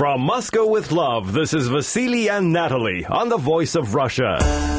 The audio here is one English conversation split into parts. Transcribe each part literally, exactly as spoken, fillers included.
From Moscow with Love, this is Vasily and Natalie on the Voice of Russia.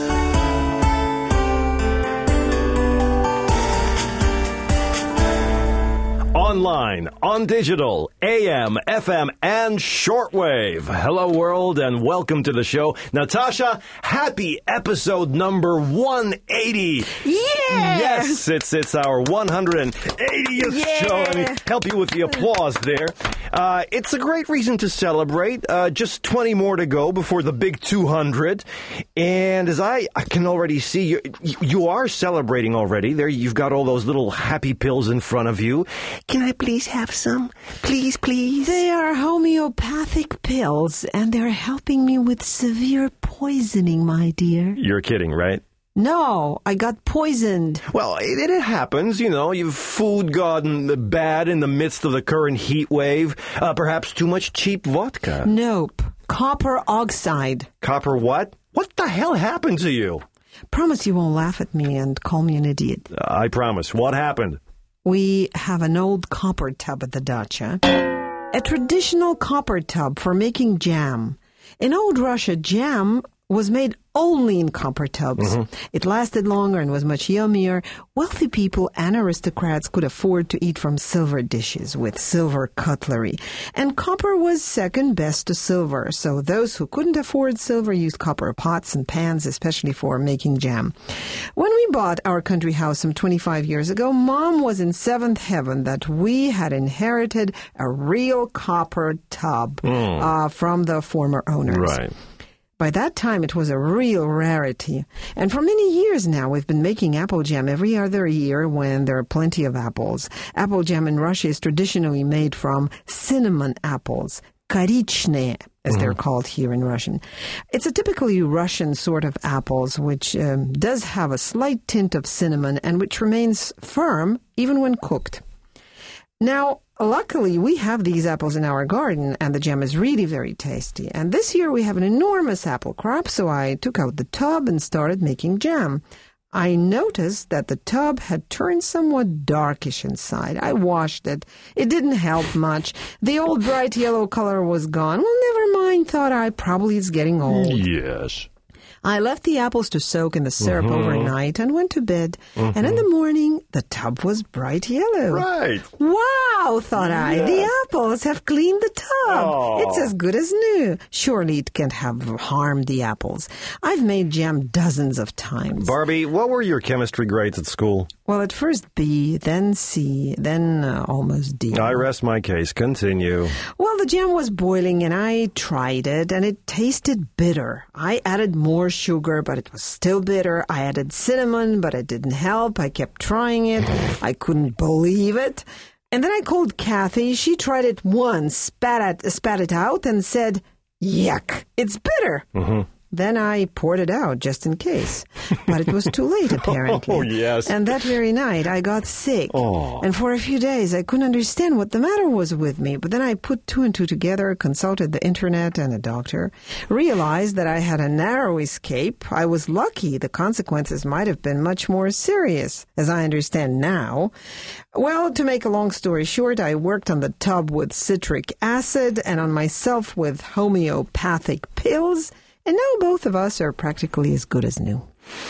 Online, on digital, A M, F M, and shortwave. Hello, world, and welcome to the show. Natasha, happy episode number one eighty. Yeah! Yes, it's it's our one hundred eightieth Yeah. show. Let me help you with the applause there. Uh, it's a great reason to celebrate. Uh, just twenty more to go before the big two hundred. And as I, I can already see, you, you are celebrating already. There, you've got all those little happy pills in front of you. Can I please have some? Please, please. They are homeopathic pills, and they're helping me with severe poisoning, my dear. You're kidding, right? No, I got poisoned. Well, it, it happens, you know. You've food gotten bad in the midst of the current heat wave. Uh, perhaps too much cheap vodka. Nope. Copper oxide. Copper what? What the hell happened to you? Promise you won't laugh at me and call me an idiot. Uh, I promise. What happened? We have an old copper tub at the dacha. A traditional copper tub for making jam. In old Russia, jam was made only in copper tubs. Mm-hmm. It lasted longer and was much yummier. Wealthy people and aristocrats could afford to eat from silver dishes with silver cutlery. And copper was second best to silver, so those who couldn't afford silver used copper pots and pans, especially for making jam. When we bought our country house some twenty-five years ago, Mom was in seventh heaven that we had inherited a real copper tub mm. uh, from the former owners. Right. By that time, it was a real rarity. And for many years now, we've been making apple jam every other year when there are plenty of apples. Apple jam in Russia is traditionally made from cinnamon apples, korichne, as mm-hmm. they're called here in Russian. It's a typically Russian sort of apples, which um, does have a slight tint of cinnamon and which remains firm even when cooked. Now, luckily, we have these apples in our garden, and the jam is really very tasty. And this year, we have an enormous apple crop, so I took out the tub and started making jam. I noticed that the tub had turned somewhat darkish inside. I washed it. It didn't help much. The old bright yellow color was gone. Well, never mind, thought I. Probably it's getting old. Yes. I left the apples to soak in the syrup mm-hmm. overnight and went to bed. Mm-hmm. And in the morning, the tub was bright yellow. Right. Wow, thought yeah. I. The apples have cleaned the tub. Oh. It's as good as new. Surely it can't have harmed the apples. I've made jam dozens of times. Barbie, what were your chemistry grades at school? Well, at first B, then C, then uh, almost D. I rest my case. Continue. Well, the jam was boiling and I tried it and it tasted bitter. I added more sugar, but it was still bitter. I added cinnamon, but it didn't help. I kept trying it. I couldn't believe it. And then I called Kathy. She tried it once, spat, it, spat it out, and said, yuck, it's bitter. Mm-hmm. Then I poured it out just in case. But it was too late, apparently. Oh, yes. And that very night, I got sick. Oh. And for a few days, I couldn't understand what the matter was with me. But then I put two and two together, consulted the internet and a doctor, realized that I had a narrow escape. I was lucky. The consequences might have been much more serious, as I understand now. Well, to make a long story short, I worked on the tub with citric acid and on myself with homeopathic pills. And now both of us are practically as good as new.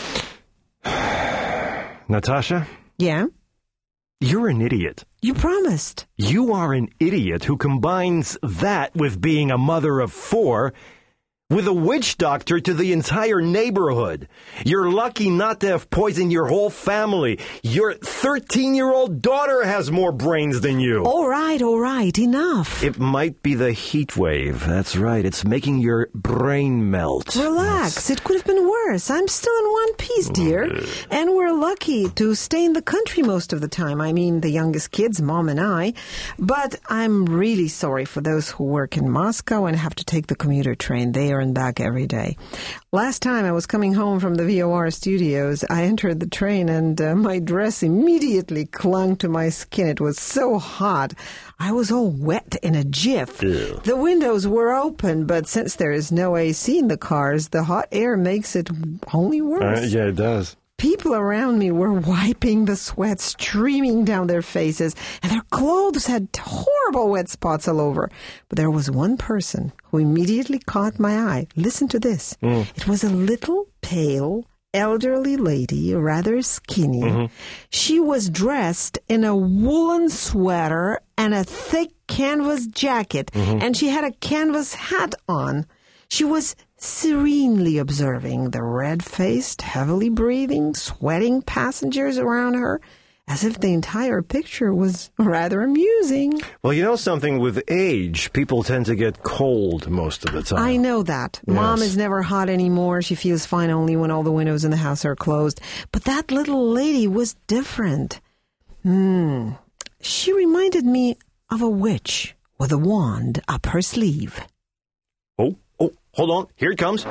Natasha? Yeah? You're an idiot. You promised. You are an idiot who combines that with being a mother of four with a witch doctor to the entire neighborhood. You're lucky not to have poisoned your whole family. Your thirteen-year-old daughter has more brains than you. All right, all right, enough. It might be the heat wave. That's right. It's making your brain melt. Relax. Yes. It could have been worse. I'm still in one piece, dear. And we're lucky to stay in the country most of the time. I mean, the youngest kids, Mom and I. But I'm really sorry for those who work in Moscow and have to take the commuter train. They are and back every day. Last time I was coming home from the V O R studios, I entered the train and uh, my dress immediately clung to my skin. It was so hot. I was all wet in a jiff. Ew. The windows were open, but since there is no A C in the cars, the hot air makes it only worse. Uh, yeah, it does. People around me were wiping the sweat streaming down their faces, and their clothes had horrible wet spots all over. But there was one person who immediately caught my eye. Listen to this. Mm. It was a little, pale, elderly lady, rather skinny. Mm-hmm. She was dressed in a woolen sweater and a thick canvas jacket, mm-hmm. and she had a canvas hat on. She was serenely observing the red-faced, heavily breathing, sweating passengers around her, as if the entire picture was rather amusing. Well, you know something, with age, people tend to get cold most of the time. I know that. Yes. Mom is never hot anymore. She feels fine only when all the windows in the house are closed. But that little lady was different. Hmm. She reminded me of a witch with a wand up her sleeve. Oh, oh, hold on. Here it comes.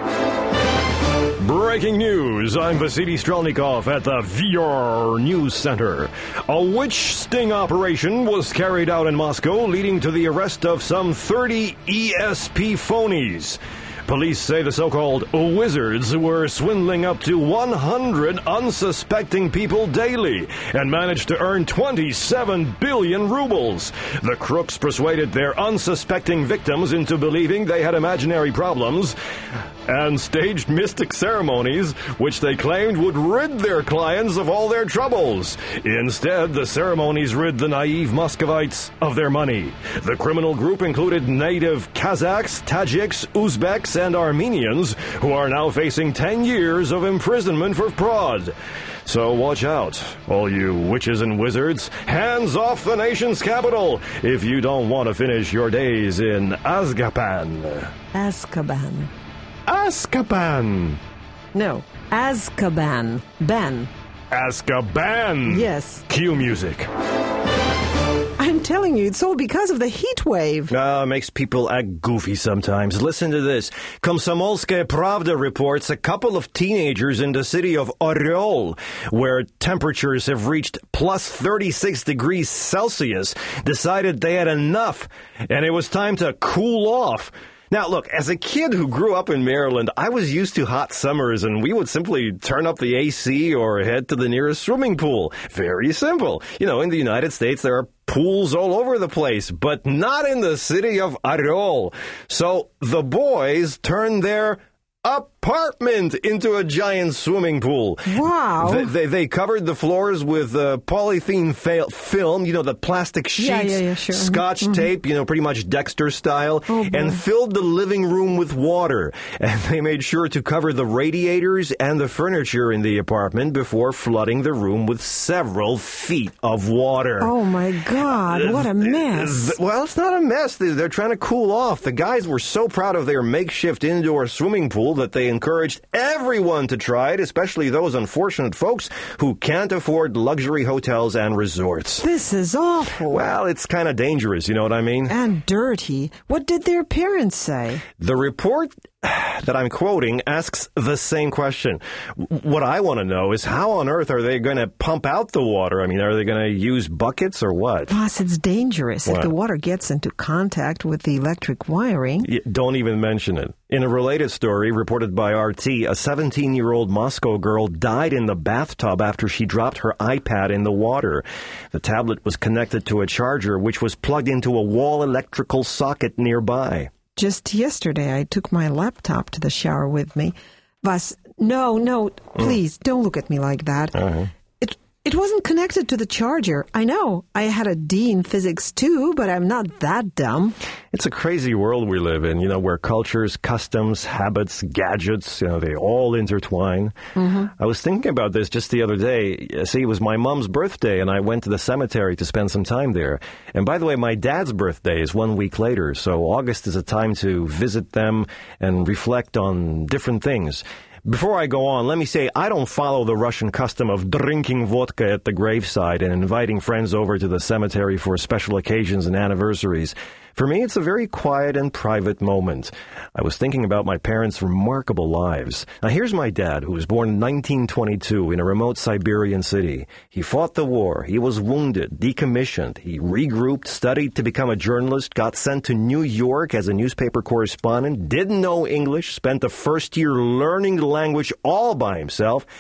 Breaking news. I'm Vasily Strelnikov at the V R News Center. A witch sting operation was carried out in Moscow, leading to the arrest of some thirty E S P phonies. Police say the so-called wizards were swindling up to one hundred unsuspecting people daily and managed to earn twenty-seven billion rubles. The crooks persuaded their unsuspecting victims into believing they had imaginary problems and staged mystic ceremonies which they claimed would rid their clients of all their troubles. Instead, the ceremonies rid the naive Muscovites of their money. The criminal group included native Kazakhs, Tajiks, Uzbeks, and Armenians, who are now facing ten years of imprisonment for fraud. So watch out, all you witches and wizards. Hands off the nation's capital if you don't want to finish your days in Azkaban. Azkaban. Azkaban. No, Azkaban. Ben. Azkaban. Yes. Cue music. I'm telling you, it's all because of the heat wave. Ah, uh, makes people act goofy sometimes. Listen to this. Komsomolskaya Pravda reports a couple of teenagers in the city of Oryol, where temperatures have reached plus thirty-six degrees Celsius, decided they had enough, and it was time to cool off. Now, look, as a kid who grew up in Maryland, I was used to hot summers, and we would simply turn up the A C or head to the nearest swimming pool. Very simple. You know, in the United States, there are pools all over the place, but not in the city of Oryol. So the boys turned their apartment into a giant swimming pool. Wow. They, they, they covered the floors with uh, polythene fa- film, you know, the plastic sheets, yeah, yeah, yeah, sure. scotch mm-hmm. tape, you know, pretty much Dexter style, oh, and filled the living room with water. And they made sure to cover the radiators and the furniture in the apartment before flooding the room with several feet of water. Oh, my God. What a mess. Well, it's not a mess. They're trying to cool off. The guys were so proud of their makeshift indoor swimming pool that they encouraged everyone to try it, especially those unfortunate folks who can't afford luxury hotels and resorts. This is awful. Well, it's kind of dangerous, you know what I mean? And dirty. What did their parents say? The report that I'm quoting asks the same question. What I want to know is how on earth are they going to pump out the water? I mean, are they going to use buckets or what? Boss, it's dangerous. What? If the water gets into contact with the electric wiring. Yeah, don't even mention it. In a related story reported by R T, a seventeen-year-old Moscow girl died in the bathtub after she dropped her iPad in the water. The tablet was connected to a charger which was plugged into a wall electrical socket nearby. Just yesterday, I took my laptop to the shower with me. Vas, no, no, please, mm. don't look at me like that. Uh-huh. It it wasn't connected to the charger. I know. I had a D in physics, too, but I'm not that dumb. It's a crazy world we live in, you know, where cultures, customs, habits, gadgets, you know, they all intertwine. Mm-hmm. I was thinking about this just the other day. See, it was my mom's birthday, and I went to the cemetery to spend some time there. And by the way, my dad's birthday is one week later, so August is a time to visit them and reflect on different things. Before I go on, let me say I don't follow the Russian custom of drinking vodka at the graveside and inviting friends over to the cemetery for special occasions and anniversaries. For me, it's a very quiet and private moment. I was thinking about my parents' remarkable lives. Now, here's my dad, who was born in nineteen twenty-two in a remote Siberian city. He fought the war. He was wounded, decommissioned. He regrouped, studied to become a journalist, got sent to New York as a newspaper correspondent, didn't know English, spent the first year learning the language all by himself,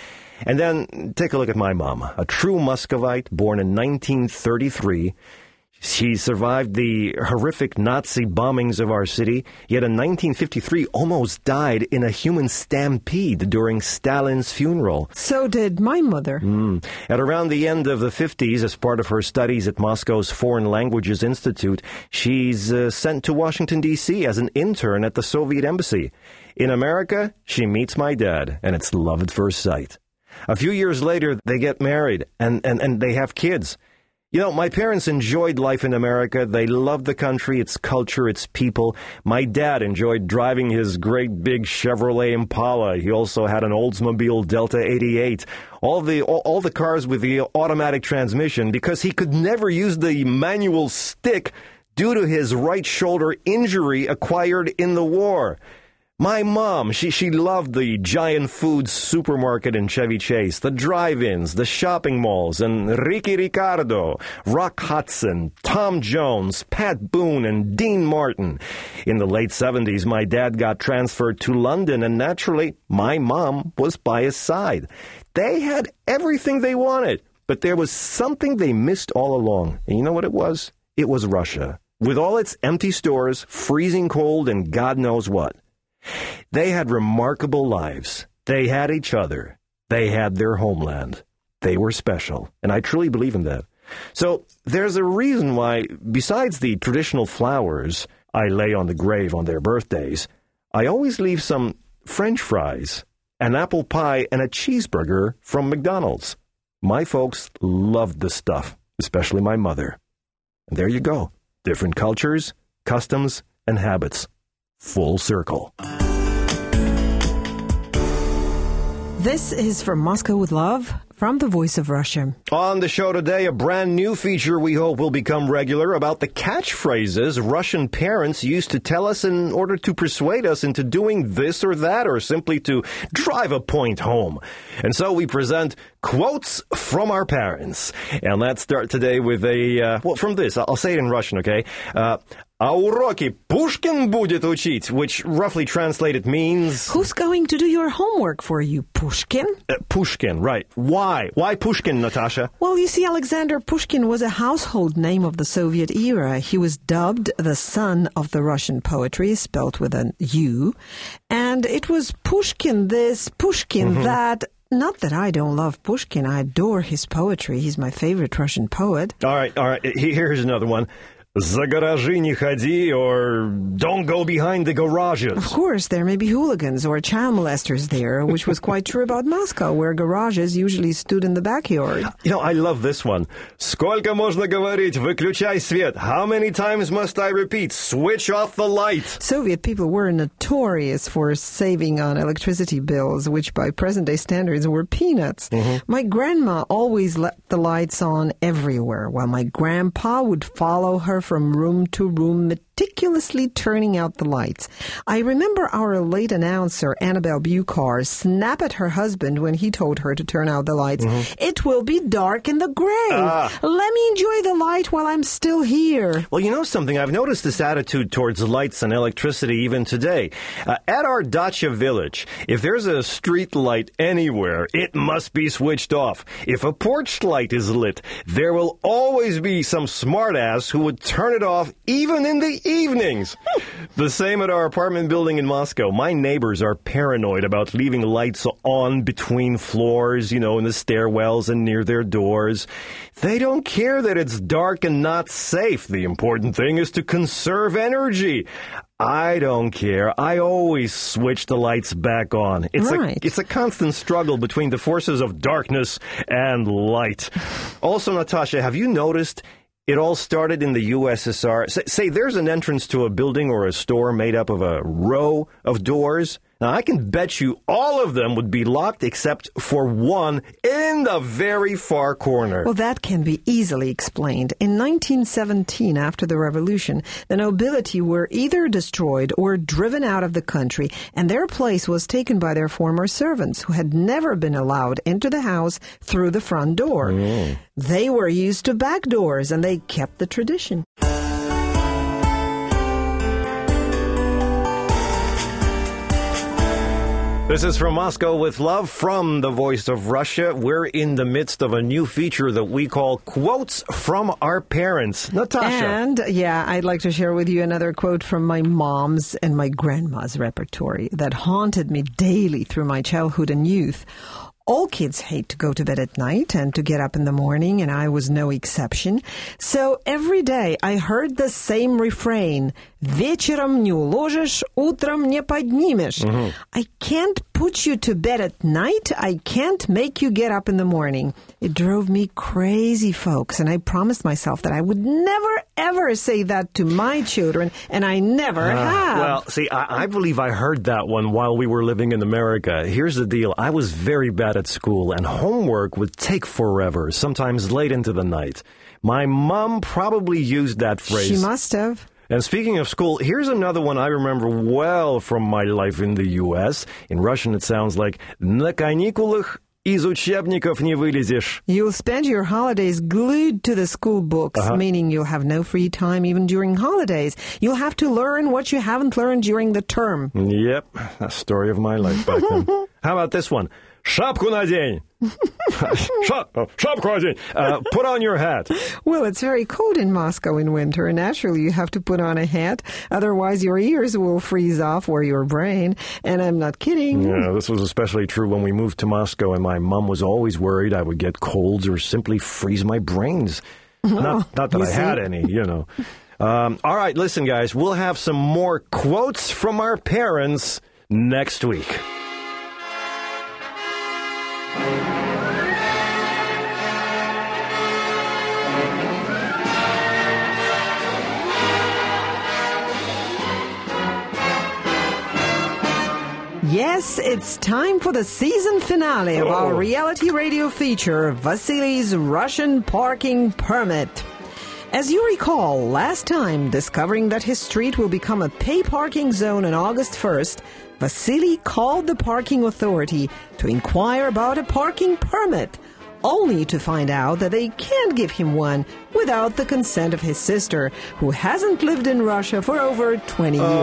And then take a look at my mom, a true Muscovite, born in nineteen thirty-three. She survived the horrific Nazi bombings of our city, yet in nineteen fifty-three almost died in a human stampede during Stalin's funeral. So did my mother. Mm. At around the end of the fifties, as part of her studies at Moscow's Foreign Languages Institute, she's uh, sent to Washington, D C as an intern at the Soviet Embassy. In America, she meets my dad, and it's love at first sight. A few years later, they get married, and, and, and they have kids. You know, my parents enjoyed life in America. They loved the country, its culture, its people. My dad enjoyed driving his great big Chevrolet Impala. He also had an Oldsmobile Delta eighty-eight. All the all, all the cars with the automatic transmission, because he could never use the manual stick due to his right shoulder injury acquired in the war. My mom, she, she loved the Giant Foods supermarket in Chevy Chase, the drive-ins, the shopping malls, and Ricky Ricardo, Rock Hudson, Tom Jones, Pat Boone, and Dean Martin. In the late seventies, my dad got transferred to London, and naturally, my mom was by his side. They had everything they wanted, but there was something they missed all along. And you know what it was? It was Russia, with all its empty stores, freezing cold, and God knows what. They had remarkable lives. They had each other. They had their homeland. They were special, and I truly believe in that. So there's a reason why, besides the traditional flowers I lay on the grave on their birthdays, I always leave some French fries, an apple pie, and a cheeseburger from McDonald's. My folks loved the stuff, especially my mother. And there you go. Different cultures, customs, and habits. Full circle. This is From Moscow with Love, from the Voice of Russia. On the show today, a brand new feature we hope will become regular about the catchphrases Russian parents used to tell us in order to persuade us into doing this or that, or simply to drive a point home. And so we present quotes from our parents. And let's start today with a, uh, well, from this. I'll say it in Russian, okay? Uh, А уроки Пушкин будет учить, which roughly translated means... Who's going to do your homework for you, Pushkin? Uh, Pushkin, right. Why? Why Pushkin, Natasha? Well, you see, Alexander Pushkin was a household name of the Soviet era. He was dubbed the son of the Russian poetry, spelt with an U. And it was Pushkin this, Pushkin mm-hmm. that... Not that I don't love Pushkin. I adore his poetry. He's my favorite Russian poet. All right, all right. Here's another one. За гаражи не ходи, or don't go behind the garages. Of course, there may be hooligans or child molesters there, which was quite true about Moscow, where garages usually stood in the backyard. You know, I love this one. Сколько можно говорить? Выключай свет. How many times must I repeat? Switch off the light. Soviet people were notorious for saving on electricity bills, which by present-day standards were peanuts. Mm-hmm. My grandma always left the lights on everywhere, while my grandpa would follow her from room to room, meticulously turning out the lights. I remember our late announcer, Annabelle Bucar, snap at her husband when he told her to turn out the lights. Mm-hmm. It will be dark in the grave. Ah. Let me enjoy the light while I'm still here. Well, you know something? I've noticed this attitude towards lights and electricity even today. Uh, at our dacha village, if there's a street light anywhere, it must be switched off. If a porch light is lit, there will always be some smartass who would turn it off even in the evenings. The same at our apartment building in Moscow. My neighbors are paranoid about leaving lights on between floors, you know, in the stairwells and near their doors. They don't care that it's dark and not safe. The important thing is to conserve energy. I don't care. I always switch the lights back on. It's right. a it's a constant struggle between the forces of darkness and light. Also, Natasha, have you noticed it all started in the U S S R? Say, say there's an entrance to a building or a store made up of a row of doors. Now, I can bet you all of them would be locked except for one in the very far corner. Well, that can be easily explained. In nineteen seventeen, after the revolution, the nobility were either destroyed or driven out of the country, and their place was taken by their former servants, who had never been allowed into the house through the front door. Mm. They were used to back doors, and they kept the tradition. This is From Moscow with Love from the Voice of Russia. We're in the midst of a new feature that we call Quotes from Our Parents. Natasha. And, yeah, I'd like to share with you another quote from my mom's and my grandma's repertory that haunted me daily through my childhood and youth. All kids hate to go to bed at night and to get up in the morning, and I was no exception. So every day I heard the same refrain, «Вечером не уложишь, утром не поднимешь». Mm-hmm. I can't put you to bed at night. I can't make you get up in the morning. It drove me crazy, folks, and I promised myself that I would never, ever say that to my children, and I never uh, have. Well, see, I, I believe I heard that one while we were living in America. Here's the deal. I was very bad at school, and homework would take forever, sometimes late into the night. My mom probably used that phrase. She must have. And speaking of school, here's another one I remember well from my life in the U S. In Russian, it sounds like «На каникулах из учебников не вылезешь». You'll spend your holidays glued to the school books, uh-huh. meaning you'll have no free time even during holidays. You'll have to learn what you haven't learned during the term. Yep, that's the story of my life back then. How about this one? Шапку надень. Shap, шапку надень. Uh, put on your hat. Well, it's very cold in Moscow in winter, and naturally you have to put on a hat. Otherwise, your ears will freeze off or your brain. And I'm not kidding. Yeah, this was especially true when we moved to Moscow, and my mom was always worried I would get colds or simply freeze my brains. Well, not, not that I see? had any, you know. Um, all right, listen, guys, we'll have some more quotes from our parents next week. Yes, it's time for the season finale of oh. our reality radio feature, Vasily's Russian Parking Permit. As you recall, last time, discovering that his street will become a pay parking zone on August first, Vasily called the parking authority to inquire about a parking permit, only to find out that they can't give him one without the consent of his sister, who hasn't lived in Russia for over twenty years.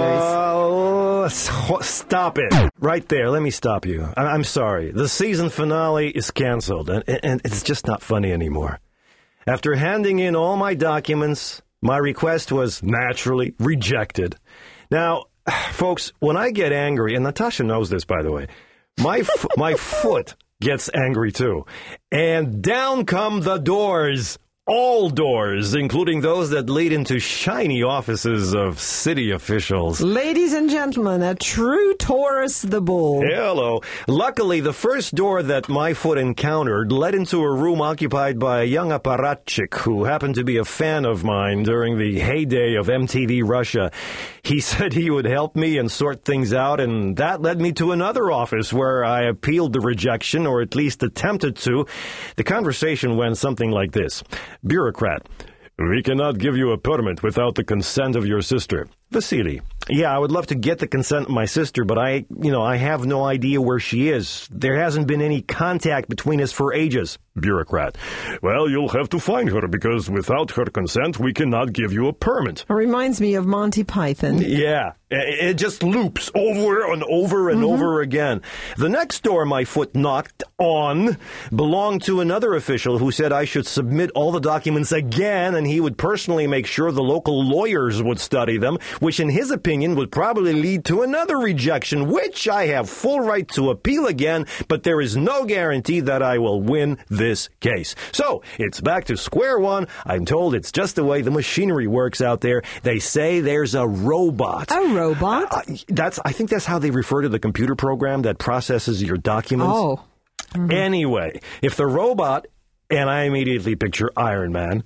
Uh, stop it. Right there. Let me stop you. I- I'm sorry. The season finale is canceled, and, and it's just not funny anymore. After handing in all my documents, my request was naturally rejected. Now, folks, when I get angry, and Natasha knows this, by the way, my f- my foot gets angry too. And down come the doors. All doors, including those that lead into shiny offices of city officials. Ladies and gentlemen, a true Taurus the bull. Hello. Luckily, the first door that my foot encountered led into a room occupied by a young apparatchik who happened to be a fan of mine during the heyday of M T V Russia. He said he would help me and sort things out, and that led me to another office where I appealed the rejection, or at least attempted to. The conversation went something like this. Bureaucrat: we cannot give you a permit without the consent of your sister. Vasily: yeah, I would love to get the consent of my sister, but I, you know, I have no idea where she is. There hasn't been any contact between us for ages. Bureaucrat: well, you'll have to find her, because without her consent, we cannot give you a permit. It reminds me of Monty Python. Yeah, it just loops over and over and mm-hmm. over again. The next door my foot knocked on belonged to another official who said I should submit all the documents again, and he would personally make sure the local lawyers would study them, which in his opinion would probably lead to another rejection, which I have full right to appeal again, but there is no guarantee that I will win this case. So, it's back to square one. I'm told it's just the way the machinery works out there. They say there's a robot. A robot? Uh, that's. I think that's how they refer to the computer program that processes your documents. Oh. Mm-hmm. Anyway, if the robot, and I immediately picture Iron Man,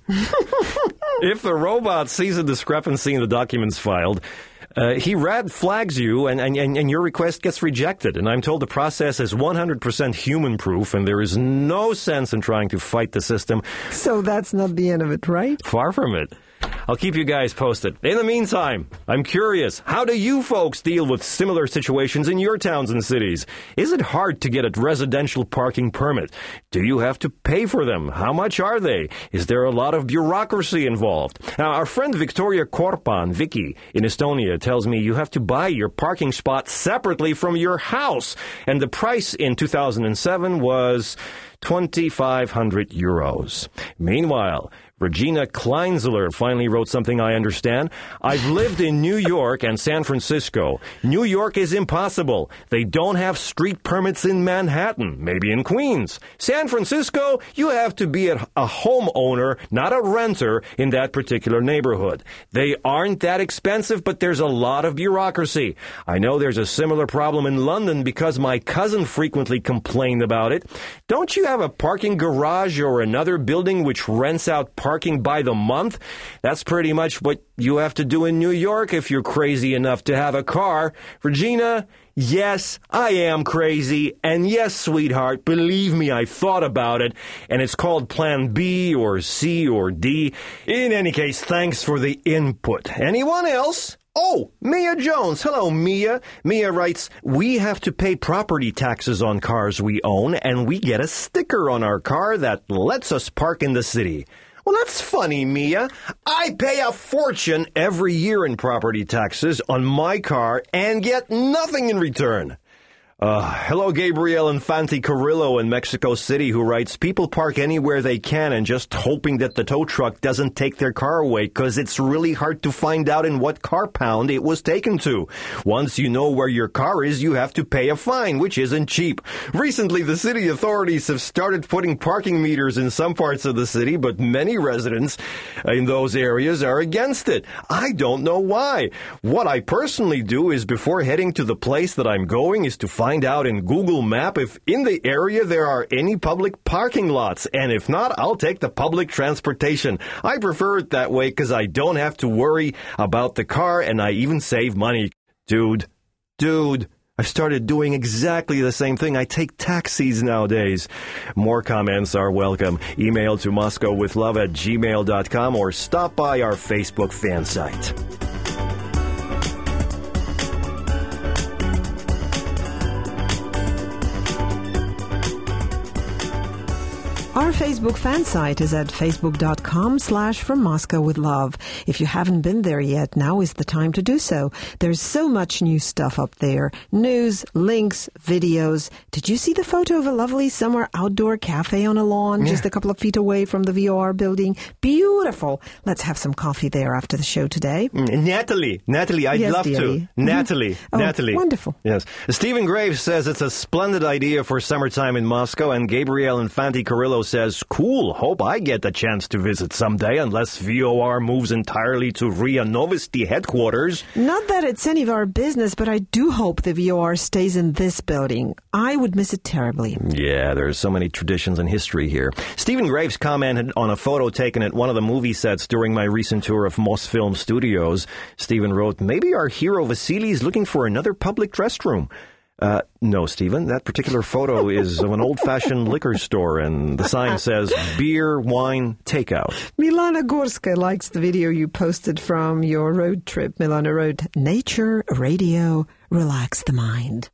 if the robot sees a discrepancy in the documents filed, uh, he red flags you and, and, and your request gets rejected. And I'm told the process is one hundred percent human-proof, and there is no sense in trying to fight the system. So that's not the end of it, right? Far from it. I'll keep you guys posted. In the meantime, I'm curious, how do you folks deal with similar situations in your towns and cities? Is it hard to get a residential parking permit? Do you have to pay for them? How much are they? Is there a lot of bureaucracy involved? Now, our friend Victoria Korpan, Vicky, in Estonia, tells me you have to buy your parking spot separately from your house. And the price in two thousand seven was twenty-five hundred euros. Meanwhile, Regina Kleinzeller finally wrote something I understand. I've lived in New York and San Francisco. New York is impossible. They don't have street permits in Manhattan, maybe in Queens. San Francisco, you have to be a, a homeowner, not a renter, in that particular neighborhood. They aren't that expensive, but there's a lot of bureaucracy. I know there's a similar problem in London because my cousin frequently complained about it. Don't you have a parking garage or another building which rents out parking by the month? That's pretty much what you have to do in New York if you're crazy enough to have a car. Regina, yes, I am crazy. And yes, sweetheart, believe me, I thought about it. And it's called Plan B or C or D. In any case, thanks for the input. Anyone else? Oh, Mia Jones. Hello, Mia. Mia writes, we have to pay property taxes on cars we own, and we get a sticker on our car that lets us park in the city. Well, that's funny, Mia. I pay a fortune every year in property taxes on my car and get nothing in return. Uh, hello, Gabriel Infante Carrillo in Mexico City, who writes, people park anywhere they can and just hoping that the tow truck doesn't take their car away because it's really hard to find out in what car pound it was taken to. Once you know where your car is, you have to pay a fine, which isn't cheap. Recently, the city authorities have started putting parking meters in some parts of the city, but many residents in those areas are against it. I don't know why. What I personally do is before heading to the place that I'm going is to find Find out in Google Map if in the area there are any public parking lots, and if not, I'll take the public transportation. I prefer it that way because I don't have to worry about the car, and I even save money. Dude, dude, I've started doing exactly the same thing. I take taxis nowadays. More comments are welcome. Email to moscowwithlove at gmail dot com or stop by our Facebook fan site. Our Facebook fan site is at facebook.com slash from Moscow with Love. If you haven't been there yet, now is the time to do so. There's so much new stuff up there. News, links, videos. Did you see the photo of a lovely summer outdoor cafe on a lawn yeah. just a couple of feet away from the V O R building? Beautiful. Let's have some coffee there after the show today. Mm, Natalie, Natalie, I'd yes, love dearie. to. Mm-hmm. Natalie, oh, Natalie. Wonderful. Yes. Stephen Graves says it's a splendid idea for summertime in Moscow, and Gabriel Infante Carrillo says, cool, hope I get the chance to visit someday, unless V O R moves entirely to R I A Novosti headquarters. Not that it's any of our business, but I do hope the V O R stays in this building. I would miss it terribly. Yeah, there's so many traditions and history here. Stephen Graves commented on a photo taken at one of the movie sets during my recent tour of Mosfilm Studios. Stephen wrote, maybe our hero Vasily is looking for another public restroom. Uh, no, Stephen, that particular photo is of an old-fashioned liquor store, and the sign says beer, wine, takeout. Milana Gorska likes the video you posted from your road trip. Milana wrote, nature, radio, relax the mind.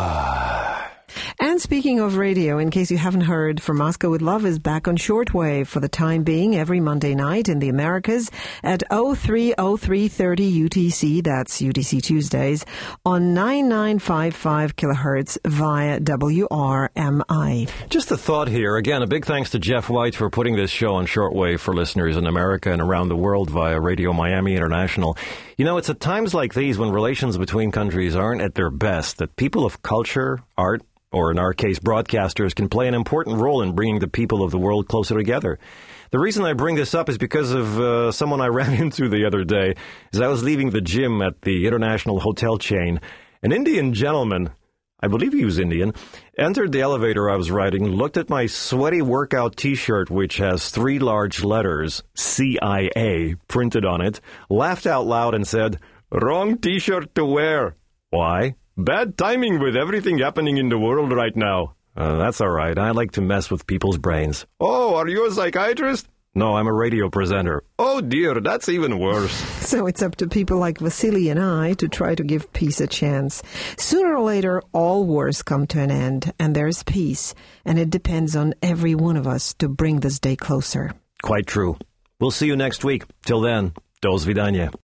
Ah... And speaking of radio, in case you haven't heard, From Moscow with Love is back on shortwave for the time being every Monday night in the Americas at oh three oh three thirty U T C, that's U T C Tuesdays, on ninety-nine point five five kilohertz via W R M I. Just a thought here. Again, a big thanks to Jeff White for putting this show on shortwave for listeners in America and around the world via Radio Miami International. You know, it's at times like these when relations between countries aren't at their best that people of culture, art, or in our case, broadcasters, can play an important role in bringing the people of the world closer together. The reason I bring this up is because of uh, someone I ran into the other day. As I was leaving the gym at the international hotel chain, an Indian gentleman, I believe he was Indian, entered the elevator I was riding, looked at my sweaty workout T-shirt, which has three large letters, C I A, printed on it, laughed out loud and said, "Wrong T-shirt to wear." Why? Bad timing with everything happening in the world right now. Uh, that's all right. I like to mess with people's brains. Oh, are you a psychiatrist? No, I'm a radio presenter. Oh dear, that's even worse. So it's up to people like Vasily and I to try to give peace a chance. Sooner or later, all wars come to an end, and there's peace, and it depends on every one of us to bring this day closer. Quite true. We'll see you next week. Till then, do svidaniya.